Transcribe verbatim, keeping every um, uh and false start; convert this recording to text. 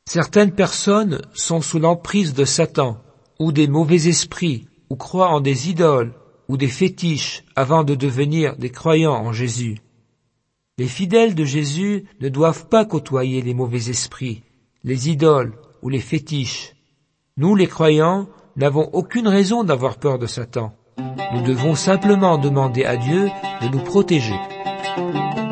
Certaines personnes sont sous l'emprise de Satan, ou des mauvais esprits, ou croient en des idoles, ou des fétiches, avant de devenir des croyants en Jésus. Les fidèles de Jésus ne doivent pas côtoyer les mauvais esprits, les idoles ou les fétiches. Nous, les croyants, n'avons aucune raison d'avoir peur de Satan. Nous devons simplement demander à Dieu de nous protéger.